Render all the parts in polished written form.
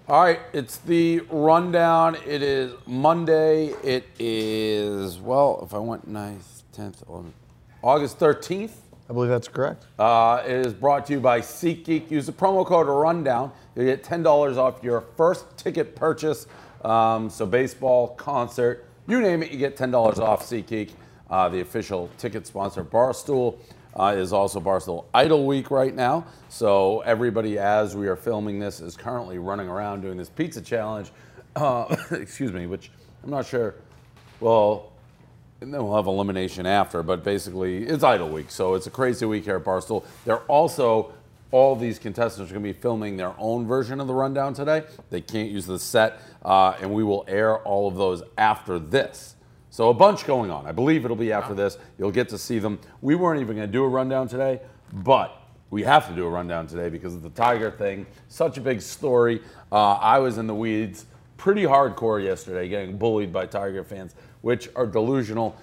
All right, it's the rundown. It is Monday. It is, well, if I went 9th, 10th, 11th, August 13th. I believe that's correct. It is brought to you by SeatGeek. Use the promo code RUNDOWN. You get $10 off your first ticket purchase. So baseball, concert, you name it, you get $10 off SeatGeek. The official ticket sponsor, Barstool, is also Barstool Idol Week right now. So everybody, as we are filming this, is currently running around doing this pizza challenge. Excuse me, which I'm not sure. Well, and then we'll have elimination after, but basically it's Idol Week. So it's a crazy week here at Barstool. They're also, all these contestants are going to be filming their own version of the rundown today. They can't use the set, and we will air all of those after this. So a bunch going on. I believe it'll be after this. You'll get to see them. We weren't even going to do a rundown today, but we have to do a rundown today because of the Tiger thing. Such a big story. I was in the weeds pretty hardcore yesterday, getting bullied by Tiger fans, which are delusional.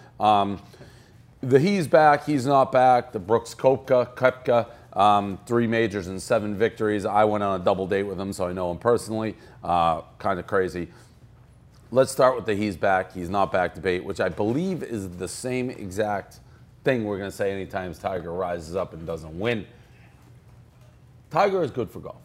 The he's back, he's not back. The Brooks Koepka, 3 majors and 7 victories. I went on a double date with him, so I know him personally. Kind of crazy. Let's start with the he's back, he's not back debate, which I believe is the same exact thing we're going to say anytime Tiger rises up and doesn't win. Tiger is good for golf.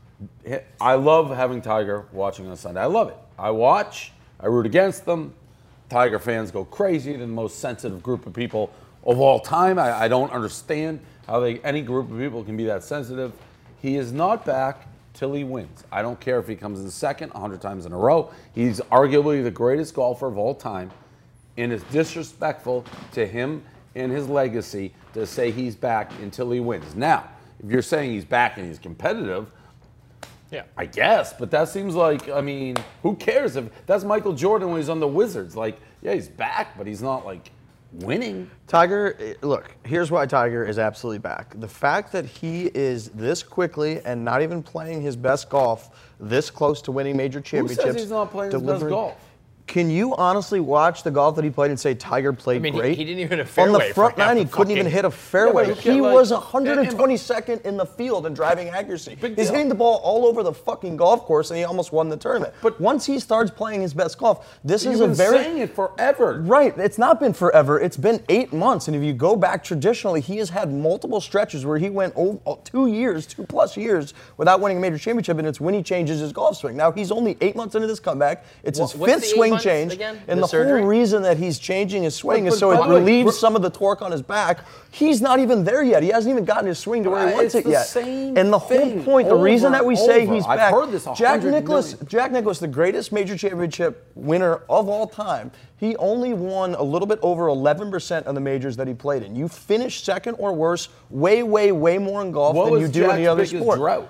I love having Tiger watching on Sunday. I love it. I watch, I root against them. Tiger fans go crazy. They're the most sensitive group of people of all time. I don't understand how any group of people can be that sensitive. He is not back till he wins. I don't care if he comes in second 100 times in a row. He's arguably the greatest golfer of all time, and it's disrespectful to him and his legacy to say he's back until he wins. Now, if you're saying he's back and he's competitive, yeah, I guess, but that seems like, I mean, who cares? If that's Michael Jordan when he's on the Wizards. Like, yeah, he's back, but he's not, like, winning. Tiger, look, here's why Tiger is absolutely back. The fact that he is this quickly and not even playing his best golf, this close to winning major championships. Who says he's not playing his best golf? Can you honestly watch the golf that he played and say Tiger played great? He didn't even hit a fairway. On the front nine, he couldn't even hit a fairway. He was 122nd in the field in driving accuracy. He's hitting the ball all over the fucking golf course, and he almost won the tournament. But once he starts playing his best golf, this is a very... You've been saying it forever. Right. It's not been forever. It's been 8 months, and if you go back traditionally, he has had multiple stretches where he went 2 years, 2+ years, without winning a major championship, and it's when he changes his golf swing. Now, he's only 8 months into this comeback. It's his 5th swing change, again? and the whole reason that he's changing his swing is so it relieves some of the torque on his back. He's not even there yet. He hasn't even gotten his swing to where he wants it yet. And the whole point, the reason that we say he's back, Jack Nicklaus, the greatest major championship winner of all time, he only won a little bit over 11% of the majors that he played in. You finish second or worse way, way, way more in golf than you do in the other sport. Drought?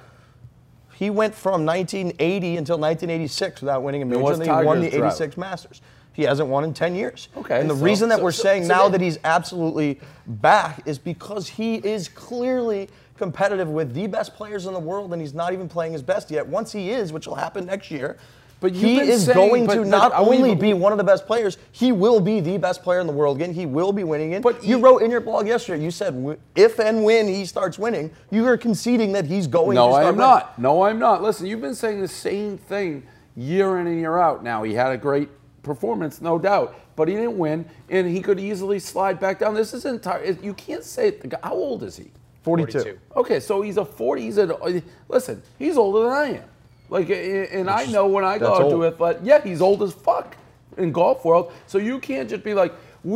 He went from 1980 until 1986 without winning a major, and then he won the 86 Masters. He hasn't won in 10 years. Okay. And the reason that we're saying now that he's absolutely back is because he is clearly competitive with the best players in the world, and he's not even playing his best yet. Once he is, which will happen next year, but he is going to not only be one of the best players, he will be the best player in the world again. He will be winning it. But you wrote in your blog yesterday, you said if and when he starts winning, you are conceding that he's going to start winning. No, I'm not. No, I'm not. Listen, you've been saying the same thing year in and year out now. He had a great performance, no doubt, but he didn't win, and he could easily slide back down. This is you can't say it. How old is he? 42. Okay, so he's a 40. Listen, he's older than I am. Like, and I know when I go out to it, but yeah, he's old as fuck in golf world. So you can't just be like,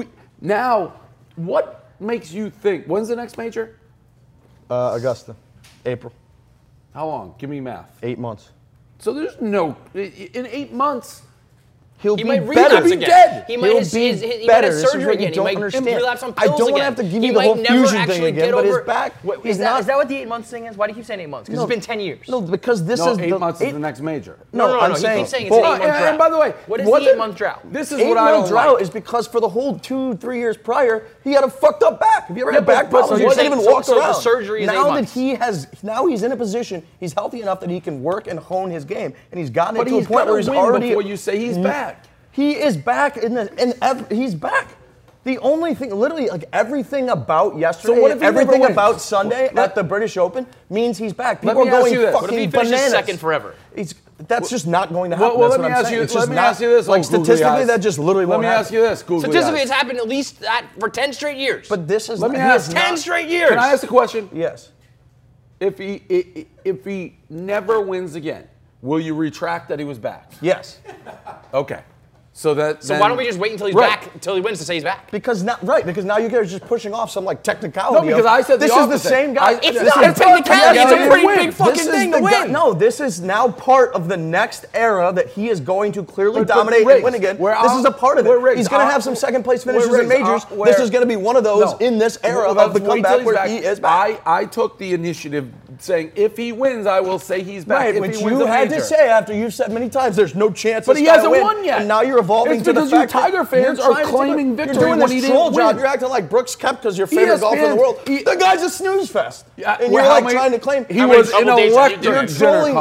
now, what makes you think? When's the next major? Augusta, April. How long? Give me math. 8 months. So there's no, in 8 months, He'll he be might better. relapse again. Dead. He might have surgery again. He might relapse on pills again. I don't want to have to give you the whole fusion thing again, but his back. Is that what the 8 months thing is? Why do you keep saying 8 months? Because it's been 10 years. No, because this is 8 months is the next major. No, I'm saying saying it's an 8-month drought. And by the way, what is the 8-month drought? This is what I don't like. 8-month drought is because for the whole 2-3 years prior, he had a fucked up back. Have you ever had back problems? You can't even walk around. The surgery is 8 months. Now he's in a position, he's healthy enough that he can work and hone his game, and he's gotten it to a point where he's already. Before you say he's back. He is back, he's back. The only thing, literally, like everything about yesterday, everything about Sunday at the British Open means he's back. People are going fucking bananas. What if he finishes second forever? That's just not going to happen. Well, let me ask you this. Like statistically, that just literally won't happen. Let me ask you this. Statistically, it's happened at least for 10 straight years. But this is. Let me ask 10 straight years. Can I ask a question? Yes. If he never wins again, will you retract that he was back? Yes. Okay. So why don't we just wait until he's back, until he wins to say he's back? Because now you guys are just pushing off some like technicality. No, because I said this the is the same guy. It's not a technicality. It's a pretty big fucking thing to win. No, this is now part of the next era that he is going to clearly dominate and win again. This is a part of it. He's going to have some second place finishes in majors. This is going to be one of those in this era of the comeback where he is back. I took the initiative saying if he wins, I will say he's back. Right, which you had to say after you've said many times there's no chance. But he hasn't won yet. And now you're evolving to the fact Tiger fans are claiming victory when he didn't win. You're acting like Brooks Koepka's your favorite golfer in the world. The guy's a snooze fest. And you're like trying to claim he was in a electric You're trolling.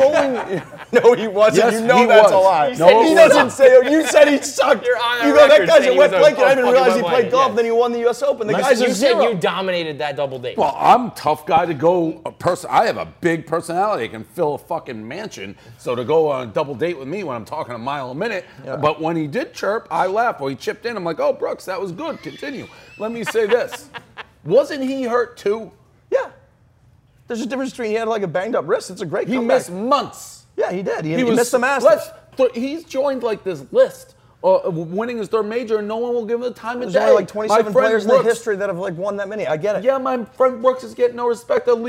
No, he wasn't. Yes, you know that's a lie. No, he doesn't say it. You said he sucked. You're on you go, that guy's a wet blanket. I didn't realize he played golf. Then he won the U.S. Open. The guy's a zero. You said you dominated that double date. Well, I'm a tough guy to go. I have a big personality. I can fill a fucking mansion. So to go on a double date with me when I'm talking a mile a minute. Yeah. But when he did chirp, I laughed. Well, he chipped in. I'm like, oh, Brooks, that was good. Continue. Let me say this. Wasn't he hurt too? Yeah. There's a difference between he had like a banged up wrist. It's a great comeback. He missed months. Yeah, he did. He missed the Masters. He's joined like this list. Winning his third major, and no one will give him the time of day. There's only like 27 players in the history that have like won that many. I get it. Yeah, my friend Brooks is getting no respect. The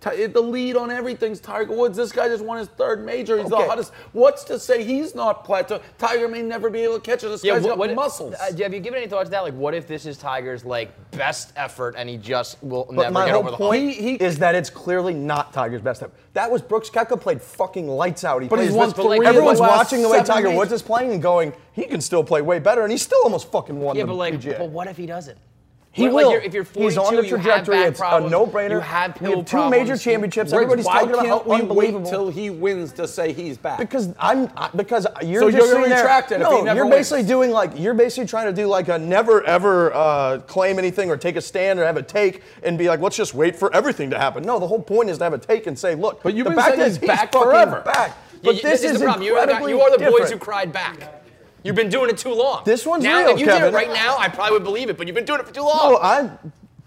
lead on everything's Tiger Woods. This guy just won his third major. He's the hottest. What's to say he's not plateau? Tiger may never be able to catch it. This guy's got muscles. Have you given any thought to that? Like, what if this is Tiger's like best effort, and he just will never get over the hump? My whole point is that it's clearly not Tiger's best effort. That was Brooks Koepka played fucking lights out. He's won three. Everyone's watching the way Tiger Woods is playing and going, he can still play way better, and he still almost fucking won the PGA. But what if he doesn't? He will. If you're 42, he's on the trajectory. It's a no-brainer. You have we have two major championships. Everybody's talking about how unbelievable. Why can't we wait till he wins to say he's back? Because you're so just you're going to retract it if he never you're wins. basically you're basically trying to do like a never ever claim anything or take a stand or have a take and be like, let's just wait for everything to happen. No, the whole point is to have a take and say, look, but you've been saying he's back forever. Back. But this is the problem. You are the boys who cried back. You've been doing it too long. This one's now, real, if you Kevin. did it right now, I probably would believe it, but you've been doing it for too long. No,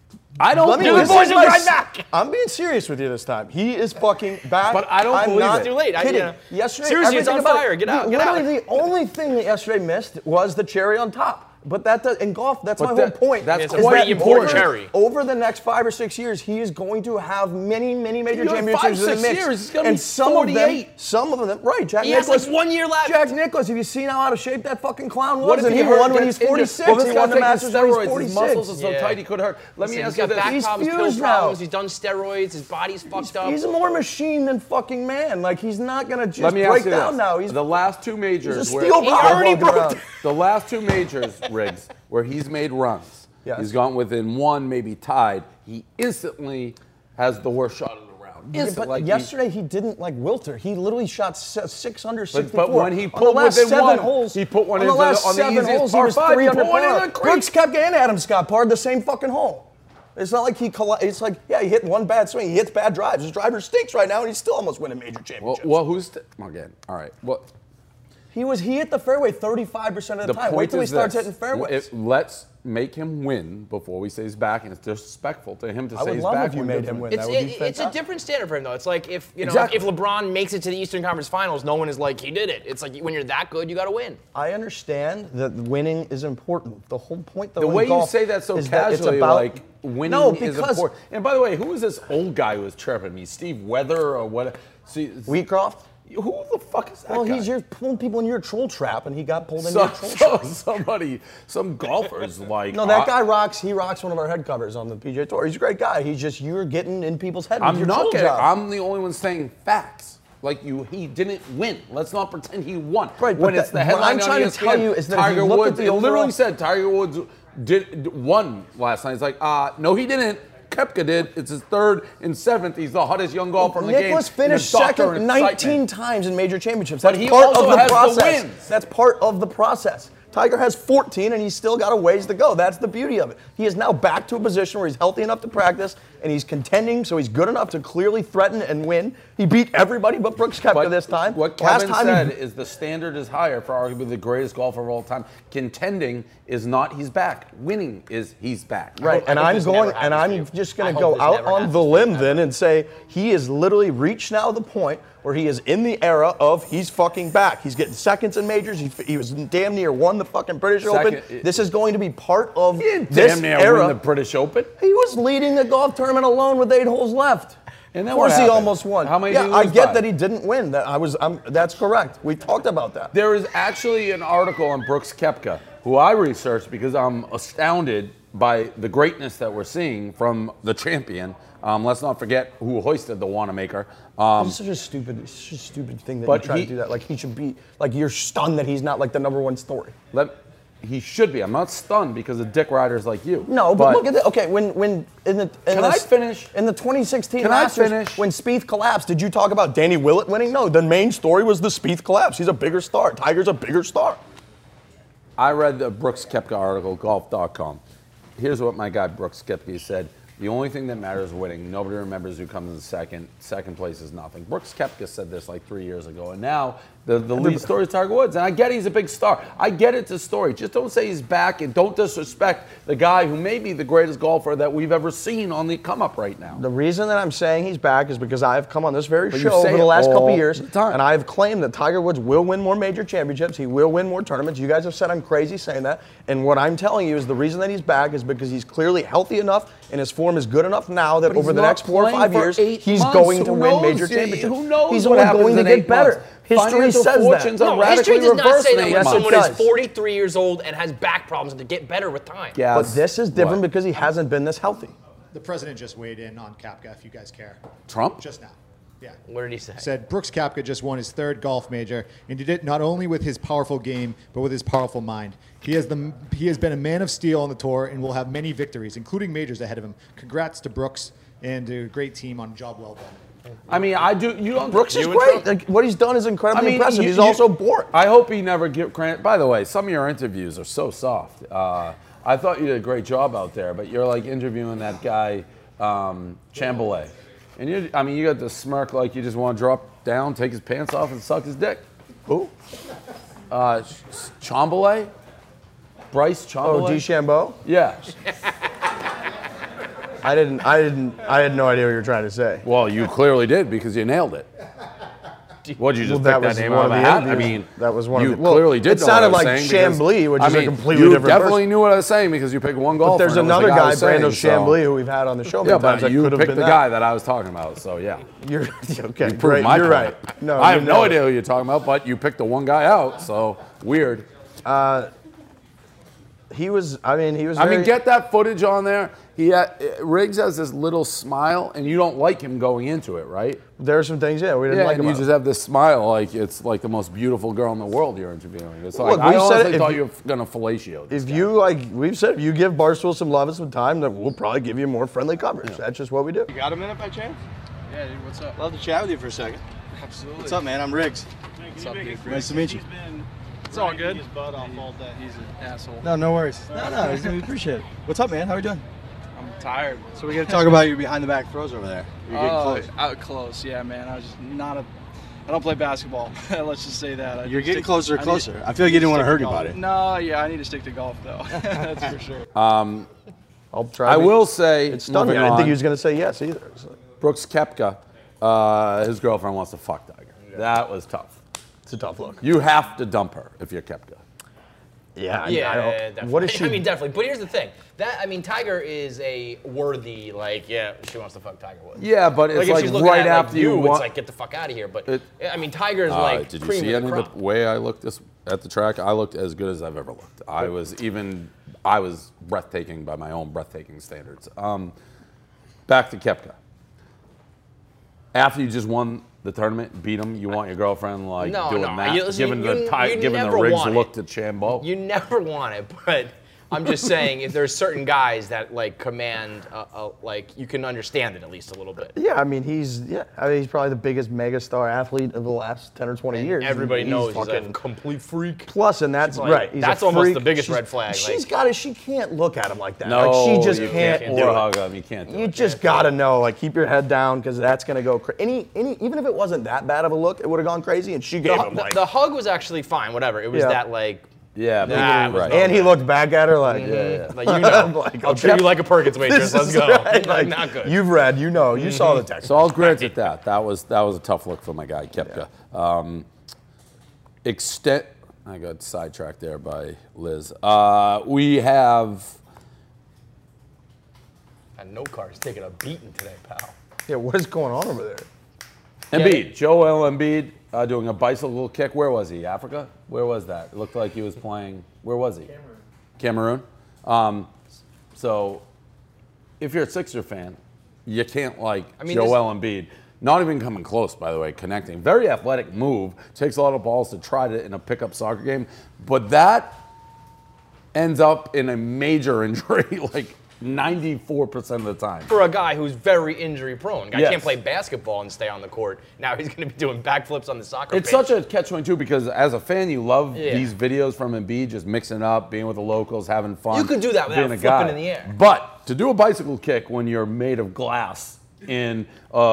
I don't believe it. I'm being serious with you this time. He is fucking back. But I don't believe it's too late. Yesterday, seriously, it's on fire. Get out. Literally, the only thing that yesterday missed was the cherry on top. But in golf, that's my whole point. That's a pretty important cherry. Over the next 5 or 6 years, he is going to have many major championships 5 or 6 in the mix. years, he's going to be 48. Some of them, right? Jack he Nicklaus. has like 1 year left. Jack Nicklaus, have you seen how out of shape that fucking clown was? What if he won when he's 46? Well, he won the Masters when he's 46. His muscles are so tight he could hurt. Let me ask you this. He's got back problems, pill problems. He's done steroids. His body's fucked up. He's more machine than fucking man. Like, he's not going to just break down now. He's the last 2 majors where he already broke. The last 2 majors, Riggs, where he's made runs. Yes. He's gone within 1, maybe tied. He instantly has the worst shot of the round. But yesterday he didn't like Wilter. He literally shot 6 under 64. But when he pulled within 1 holes, he put one on in the last on the 7 easiest holes. par He was 5. 3 under par. Brooks Koepka and Adam Scott parred the same fucking hole. It's not like it's like, yeah, he hit one bad swing. He hits bad drives. His driver stinks right now, and he's still almost winning major championships. Well, again? All right. What? He hit the fairway 35% of the time. Wait till he starts hitting fairways. Let's make him win before we say he's back, and it's disrespectful to him to say he's back. I would love if you made him win. That would be fantastic. It's a different standard for him, though. It's like if if LeBron makes it to the Eastern Conference Finals, no one is like, he did it. It's like when you're that good, you got to win. I understand that winning is important. The whole point, though, the way you say that so casually, like winning is important. And by the way, who is this old guy who was chirping me? Steve Weather or what? Wheatcroft? Who the fuck is that guy? Well, he's pulling people in your troll trap, and he got pulled into your troll trap. Some golfers like... No, that guy rocks. He rocks one of our head covers on the PGA Tour. He's a great guy. He's just, you're getting in people's head with your troll job. I'm the only one saying facts. Like he didn't win. Let's not pretend he won. Right, when it's the headline what I'm trying to tell you is that Tiger Woods, it literally said Tiger Woods won last night. It's like, no, he didn't. Koepka did. It's his 3rd and 7th. He's the hottest young golfer in the game. Nicklaus finished second 19 times in major championships. But he also has the wins. That's part of the process. Tiger has 14, and he's still got a ways to go. That's the beauty of it. He is now back to a position where he's healthy enough to practice, and he's contending, so he's good enough to clearly threaten and win. He beat everybody but Brooks Koepka this time. What Kevin said is the standard is higher for arguably the greatest golfer of all time. Contending is not he's back. Winning is he's back. Right, and I'm just going to go out on the limb then and say he has literally reached now the point where he is in the era of he's fucking back. He's getting seconds in majors. He was damn near won the fucking British Open. This is going to be part of this damn near era. Win the British Open. He was leading the golf tournament alone with 8 holes left. And then of course he almost won. How many? Yeah, I get that he didn't win. That's correct. We talked about that. There is actually an article on Brooks Koepka, who I researched because I'm astounded by the greatness that we're seeing from the champion. Let's not forget who hoisted the Wanamaker. It's such a stupid thing that you try to do that. Like he should be, like you're stunned that he's not like the #1 story. He should be. I'm not stunned because of dick riders like you. No, but look at that. Okay, Can I finish? In the 2016 Masters, when Spieth collapsed, did you talk about Danny Willett winning? No, the main story was the Spieth collapse. He's a bigger star. Tiger's a bigger star. I read the Brooks Koepka article, golf.com. Here's what my guy Brooks Koepka said. The only thing that matters is winning. Nobody remembers who comes in second. Second place is nothing. Brooks Koepka said this like 3 years ago, and now the lead story is Tiger Woods. And I get he's a big star. I get it's a story. Just don't say he's back, and don't disrespect the guy who may be the greatest golfer that we've ever seen on the come-up right now. The reason that I'm saying he's back is because I have come on this very show over the last couple of years, and I have claimed that Tiger Woods will win more major championships. He will win more tournaments. You guys have said I'm crazy saying that. And what I'm telling you is the reason that he's back is because he's clearly healthy enough and his form is good enough now that over the next 4 or 5 years, he's going to win major championships. Who knows? He's only going to get better. History says that. No, history does not say that when someone is 43 years old and has back problems to get better with time. Yes. But this is different because he hasn't been this healthy. The president just weighed in on Koepka, if you guys care. Trump? Just now. Yeah. What did he say? Said Brooks Koepka just won his 3rd golf major and did it not only with his powerful game, but with his powerful mind. He has been a man of steel on the tour and will have many victories, including majors ahead of him. Congrats to Brooks and a great team on a job well done. I mean, I do. You don't. Brooks is great. Like, what he's done is incredibly impressive. He's also boring. I hope he never get credit. By the way, some of your interviews are so soft. I thought you did a great job out there, but you're like interviewing that guy, Chamberlain, and you got the smirk like you just want to drop down, take his pants off, and suck his dick. Who? Chamberlain? Bryce Chamberlain? Oh, DeChambeau? Yeah. I had no idea what you were trying to say. Well, you clearly did because you nailed it. What did you just pick that name out of the hat? I mean, that was one. You clearly did. It sounded like Chambly, which is a completely different. You definitely knew what I was saying because you picked one golfer. But there's another guy, Brandon Chambly, who we've had on the show many times. You picked the guy that I was talking about. So yeah, you're okay. You proved my point. You're right. No, I have no idea who you're talking about, but you picked the one guy out. So weird. He was. I mean, get that footage on there. Riggs has this little smile, and you don't like him going into it, right? There are some things, we didn't like. And you just have this smile, like it's like the most beautiful girl in the world you're interviewing. It's like, I honestly thought you were gonna fellatio this guy. We've said, if you give Barstool some love and some time, then we'll probably give you more friendly coverage. Yeah. That's just what we do. You got a minute by chance? Yeah, dude, what's up? Love to chat with you for a second. Absolutely. What's up, man? I'm Riggs. What's up, dude? Nice to meet you. It's all good. His butt off all that. He's an asshole. No worries. No, we appreciate it. What's up, man? How are you doing? I'm tired. So we're gonna talk about your behind the back throws over there. You're getting close. Close, yeah, man. I don't play basketball. Let's just say that. You're getting closer and closer. I feel like you didn't want to hurt anybody. No, yeah, I need to stick to golf though. That's for sure. I'll try. I will say, it's stunning. I didn't think he was gonna say yes either. Brooks Koepka, his girlfriend wants to fuck Tiger. That was tough. It's a tough look. You have to dump her if you're Koepka. Yeah, definitely. What is she? I mean, definitely. But here's the thing. Tiger is a worthy, she wants to fuck Tiger Woods. Yeah, but it's like right after you it's like, get the fuck out of here. But, Tiger's like did you see any of the way I looked at the track? I looked as good as I've ever looked. I was breathtaking by my own breathtaking standards. Back to Koepka. After you just won the tournament, beat him, you want your girlfriend giving the Riggs look to Chambo? You never want it, I'm just saying, if there's certain guys that like command, like you can understand it at least a little bit. Yeah, I mean he's probably the biggest megastar athlete of the last 10 or 20 years. Everybody knows he's a complete freak. Plus, and that's like, right. He's that's almost the biggest red flag. She's got it. She can't look at him like that. No, like, she just you can't. Or hug him. You can't. You just gotta know. Like, keep your head down because that's gonna go. Even if it wasn't that bad of a look, it would have gone crazy. And she gave him like the hug was actually fine. Whatever. It was that like. Yeah, right. And he looked back at her like, like you know, like, I'll treat you like a Perkins waitress. Let's go. Right. Like, not good. You've read, you know, you saw the text. So I'll grant it that. That was a tough look for my guy, Koepka. I got sidetracked there by Liz. We have. And no car's taking a beating today, pal. Yeah, what is going on over there? Embiid, Joel Embiid, doing a bicycle kick. Where was he? Africa? Where was that? It looked like he was playing. Where was he? Cameroon. So, if you're a Sixer fan, you can't like Joel Embiid. Not even coming close, by the way, connecting. Very athletic move. Takes a lot of balls to try it in a pickup soccer game. But that ends up in a major injury, like 94% of the time. For a guy who's very injury prone. Guy can't play basketball and stay on the court. Now he's going to be doing backflips on the soccer pitch. It's such a catch-22 because as a fan, you love these videos from Embiid, just mixing up, being with the locals, having fun. You could do that without flipping in the air. But to do a bicycle kick when you're made of glass in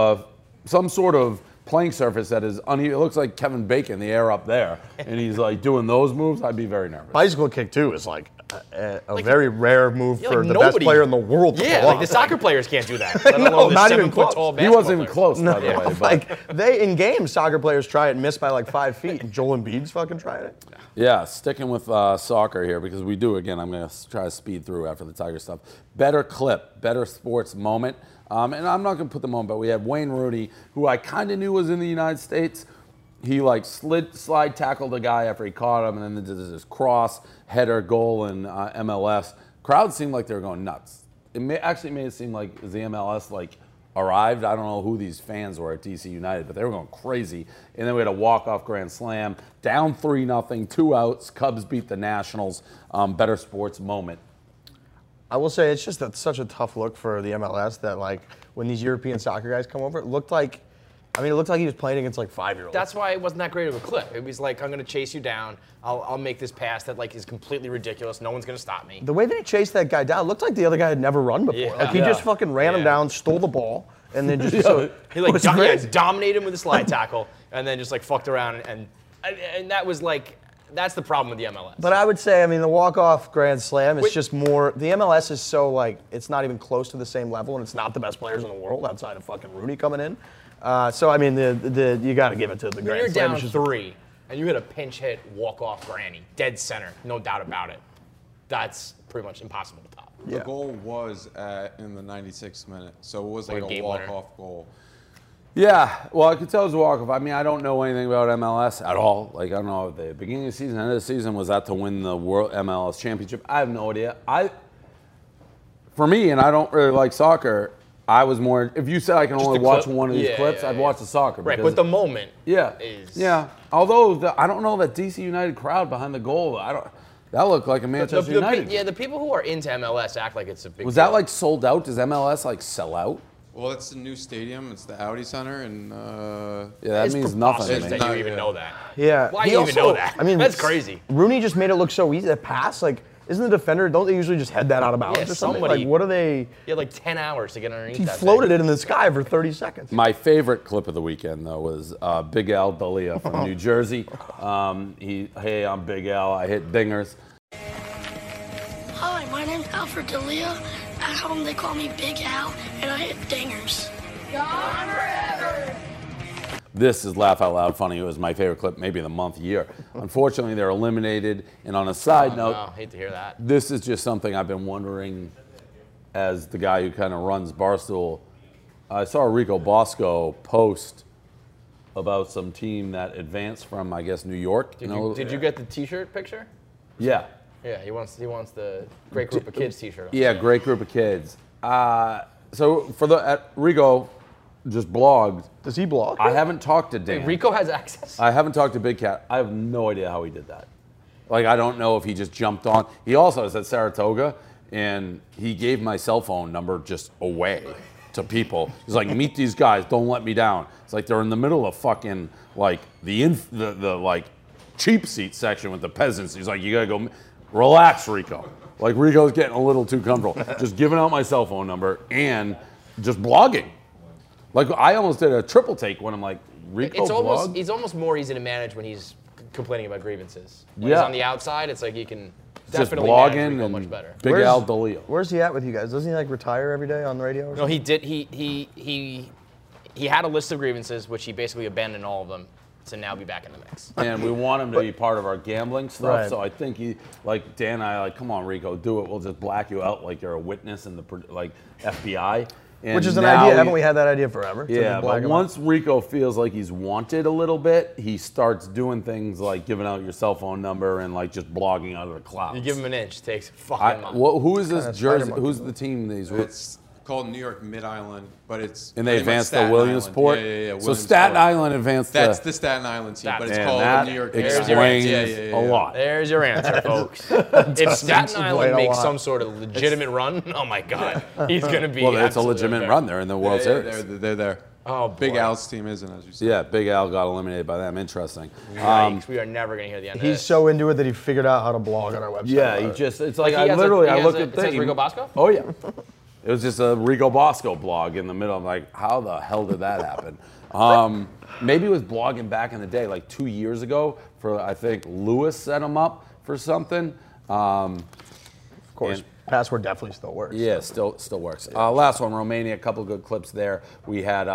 some sort of playing surface that is uneven, it looks like Kevin Bacon, the air up there, and he's like doing those moves, I'd be very nervous. Bicycle kick, too, is like a very rare move for the best player in the world to pull like off. the soccer players can't do that. Let alone not the even 7-foot tall He wasn't even close, by the way. But. Like, in games, soccer players try it and miss by like 5 feet, and Joel Embiid's fucking trying it. Yeah, sticking with soccer here because we do, again, I'm going to try to speed through after the Tiger stuff. Better clip, better sports moment. And I'm not going to put the moment, but we had Wayne Rooney, who I kind of knew was in the United States. He like slide tackled a guy after he caught him, and then did this cross header goal in MLS. Crowd seemed like they were going nuts. It actually made it seem like the MLS like arrived. I don't know who these fans were at DC United, but they were going crazy. And then we had a walk-off grand slam, down 3-0, 2 outs. Cubs beat the Nationals. Better sports moment. I will say it's just such a tough look for the MLS that like when these European soccer guys come over, it looked like he was playing against like 5-year-olds. That's why it wasn't that great of a clip. It was like, I'm going to chase you down. I'll make this pass that like is completely ridiculous. No one's going to stop me. The way that he chased that guy down looked like the other guy had never run before. Like he just fucking ran him down, stole the ball, and then just he like dominated him with a slide tackle, and then just like fucked around and that was like. That's the problem with the MLS. But I would say, I mean, the walk-off grand slam is just more. The MLS is so like it's not even close to the same level, and it's not the best players in the world outside of fucking Rooney coming in. So I mean, you got to give it to the grand slam. You're down 3, and you hit a pinch hit walk-off granny, dead center, no doubt about it. That's pretty much impossible to top. The goal was in the 96th minute, so it was like a walk-off goal. Yeah, well, I could tell it was a walk-off. I mean, I don't know anything about MLS at all. Like, I don't know if the beginning of the season, end of the season, was that to win the World MLS Championship? I have no idea. For me, and I don't really like soccer, I was more, if you said I can only watch one of these clips, I'd watch the soccer. Right, but the moment is... Yeah, although I don't know that DC United crowd behind the goal, that looked like a Manchester United. Yeah, the people who are into MLS act like it's a big Was that like sold out? Does MLS like sell out? Well, it's the new stadium. It's the Audi Center, and that means nothing to me. That you even know that. Yeah. Why do you even know that? I mean, that's crazy. Rooney just made it look so easy. That pass, like, isn't the defender? Don't they usually just head that out of bounds or something? Like, what are they? He had like 10 hours to get underneath. He floated it in the sky for 30 seconds. My favorite clip of the weekend, though, was Big Al Dalia from New Jersey. Hey, I'm Big Al. I hit dingers. Hi, my name's Alfred Dalia. At home, they call me Big Al, and I hit dingers. Gone forever. This is laugh out loud funny. It was my favorite clip, maybe of the month, year. Unfortunately, they're eliminated. And on a side note, no, hate to hear that. This is just something I've been wondering as the guy who kind of runs Barstool. I saw Rico Bosco post about some team that advanced from, I guess, New York. Did you get the T-shirt picture? Yeah. Yeah, he wants the Great Group of Kids T-shirt. Yeah, Great Group of Kids. So for Rico just blogged. Does he blog? I haven't talked to Dan. Wait, Rico has access? I haven't talked to Big Cat. I have no idea how he did that. Like, I don't know if he just jumped on. He also is at Saratoga, and he gave my cell phone number just away to people. He's like, meet these guys, don't let me down. It's like they're in the middle of fucking, like, the like, cheap seat section with the peasants. He's like, you gotta go, relax, Rico. Like, Rico's getting a little too comfortable. Just giving out my cell phone number and just blogging. Like, I almost did a triple take when I'm like, Rico blog? He's almost more easy to manage when he's complaining about grievances. When he's on the outside, it's like you can definitely manage Rico much better. Big Al DeLeo. Where's he at with you guys? Doesn't he like retire every day on the radio? No, he did. He had a list of grievances, which he basically abandoned all of them to now be back in the mix. And we want him to be part of our gambling stuff. Right. So I think he, like Dan and I, like, come on, Rico, do it. We'll just black you out like you're a witness in the like FBI. And which is an idea. Haven't we had that idea forever? Yeah, but once Rico feels like he's wanted a little bit, he starts doing things like giving out your cell phone number and like just blogging out of the clouds. You give him an inch, takes fucking month. Who is this Jersey? Who's the team these with? It's called New York Mid-Island, but it's and they advanced to Williamsport. Yeah. So Staten Island advanced. That's the Staten Island team, but it's called New York. Explains a lot. There's your answer, folks. If Staten Island makes some sort of legitimate run, oh my God, he's gonna be. Well, it's a legitimate run. They're in the World Series. They're there. Oh, Big Al's team isn't, as you said. Yeah, Big Al got eliminated by them. Interesting. Yikes, we are never gonna hear the end of this. He's so into it that he figured out how to blog on our website. Yeah, he just. It's like I looked at things. It says Rico Bosco? Oh yeah. It was just a Rico Bosco blog in the middle. I'm like, how the hell did that happen? Maybe it was blogging back in the day, like 2 years ago. For I think Lewis set him up for something. Of course, password definitely still works. Yeah, still works. Last one, Romania. A couple of good clips there. We had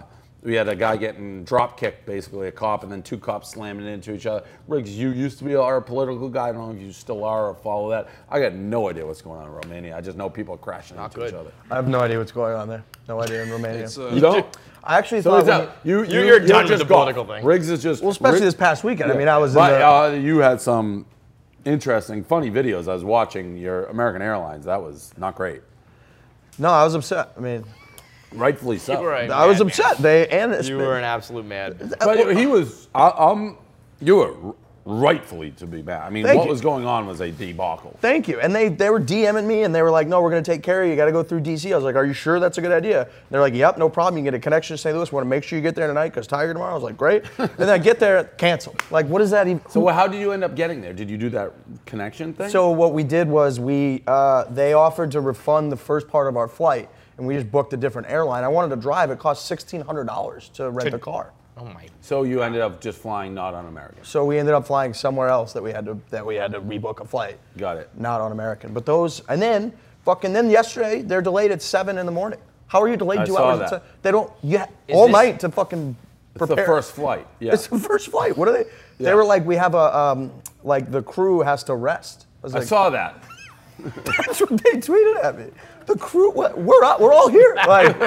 a guy getting drop kicked, basically a cop, and then two cops slamming into each other. Riggs, you used to be our political guy. I don't know if you still are or follow that. I got no idea what's going on in Romania. I just know people are crashing into each other. I have no idea what's going on there. No idea in Romania. You don't? I actually thought you're done with the political thing. Riggs is just especially this past weekend. Yeah. I mean, I was. You had some interesting, funny videos. I was watching your American Airlines. That was not great. No, I was upset. I mean. Rightfully so. I was upset. You were an absolute mad. But he was. You were rightfully to be mad. I mean, what was going on was a debacle. Thank you. And they were DMing me, and they were like, "No, we're going to take care of you. You got to go through DC." I was like, "Are you sure that's a good idea?" And they're like, "Yep, no problem. You can get a connection to St. Louis. We want to make sure you get there tonight because Tiger tomorrow." I was like, "Great." And then I get there, canceled. Like, what is that even? So how did you end up getting there? Did you do that connection thing? So what we did was they offered to refund the first part of our flight. And we just booked a different airline. I wanted to drive. It cost $1,600 to rent a car. Oh my! So you ended up just flying not on American. So we ended up flying somewhere else that we had to rebook a flight. Got it. Not on American. But those and then yesterday they're delayed at 7 in the morning. How are you delayed 2 hours? That. They don't. Yeah, all night to fucking prepare. It's the first flight. Yeah. It's the first flight. What are they? Yeah. They were like, we have a like the crew has to rest. I saw that. That's what they tweeted at me. The crew, we're all here. Like,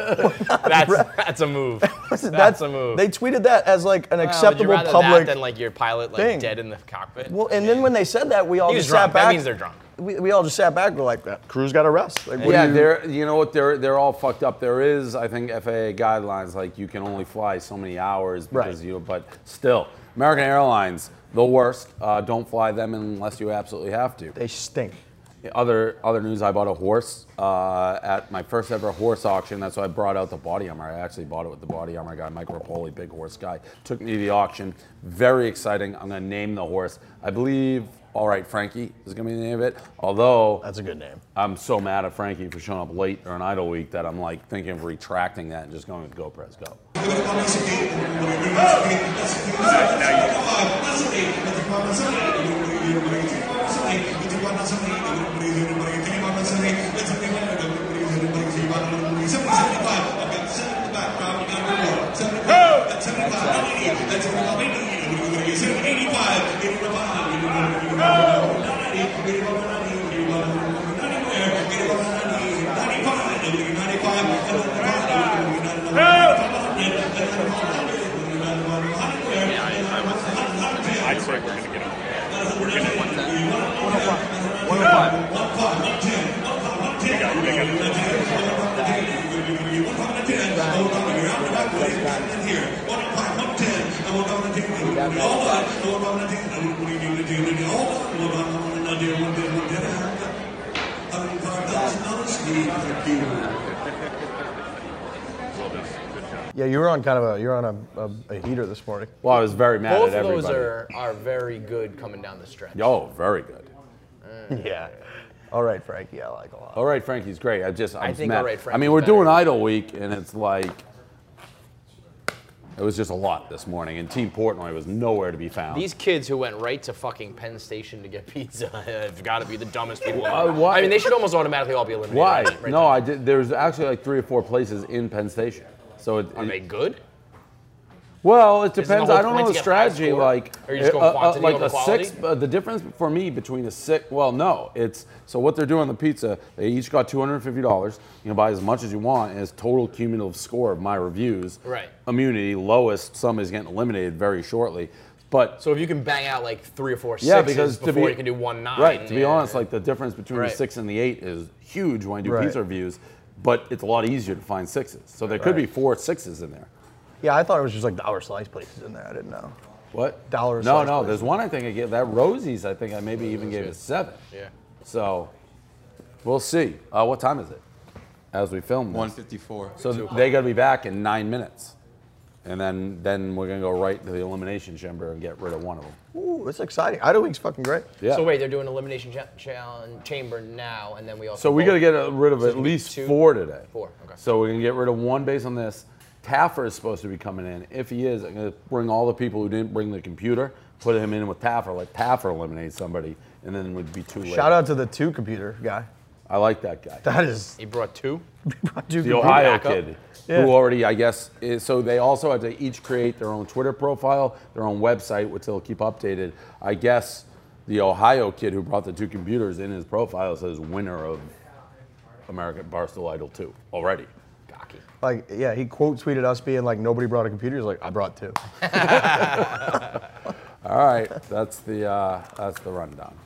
that's a move. That's a move. They tweeted that as like an acceptable would you rather public that than like your pilot like thing. Dead in the cockpit. Well, and then when they said that, we all just sat back. That means they're drunk. We all just sat back. We're like, that crew's got to rest. Like, you know what? They're all fucked up. There is, I think, FAA guidelines like you can only fly so many hours because but still, American Airlines, the worst. Don't fly them unless you absolutely have to. They stink. Other news, I bought a horse at my first ever horse auction. That's why I brought out the body armor. I actually bought it with the body armor guy, Mike Rapoli, big horse guy. Took me to the auction. Very exciting. I'm going to name the horse. I believe, All Right Frankie is going to be the name of it. Although, that's a good name. I'm so mad at Frankie for showing up late during Idle Week that I'm like thinking of retracting that and just going with Go Press Go. Yeah, you were on kind of a heater this morning. Well, I was very mad Both at everybody. Both of those are very good coming down the stretch. Oh, very good. Yeah. All right, Frankie, I like a lot. All right, Frankie's great. I think mad. All right, Frankie's we're doing Idol Week, and it's like, it was just a lot this morning, and Team Portnoy was nowhere to be found. These kids who went right to fucking Penn Station to get pizza have got to be the dumbest people. Why? I mean, they should almost automatically all be eliminated. Why? Right No, I did. There's actually like 3 or 4 places in Penn Station. So Are they good? Well, it depends. I don't know the get strategy. Like, or you just go quantity like over a quality? 6. The difference for me between a 6. Well, no, it's so what they're doing on the pizza. They each got $250. You can buy as much as you want, and it's total cumulative score of my reviews. Right. Immunity lowest. Somebody's getting eliminated very shortly. But so if you can bang out like 3 or 4 yeah, 6s because before you can do 1 9. Right. To be honest, like the difference between the 6 and the 8 is huge when you do pizza reviews. But it's a lot easier to find 6s. So there could be 4 6s in there. Yeah, I thought it was just like dollar slice places in there. I didn't know. What? Dollar No, slice no. places. There's one I think I gave. That Rosie's, I think I maybe even gave it a 7. Yeah. So we'll see. What time is it as we film this? 1:54. So they got to be back in 9 minutes. And then we're going to go right to the elimination chamber and get rid of one of them. Ooh, it's exciting. Idol Week's fucking great. Yeah. So wait, they're doing elimination chamber now, and then we also. So we got to get rid of at least 4 today. 4. Okay. So we're going to get rid of 1 based on this. Taffer is supposed to be coming in. If he is, I'm going to bring all the people who didn't bring the computer, put him in with Taffer, let Taffer eliminate somebody, and then it would be too late. Shout out to the 2 computer guy. I like that guy. That is. He brought 2? The Ohio kid, who already, I guess, so they also had to each create their own Twitter profile, their own website, which they'll keep updated. I guess the Ohio kid who brought the 2 computers in his profile says winner of American Barstool Idol 2 already. Cocky. Like, yeah, he quote tweeted us being like, nobody brought a computer. He's like, I brought 2. All right, that's the rundown.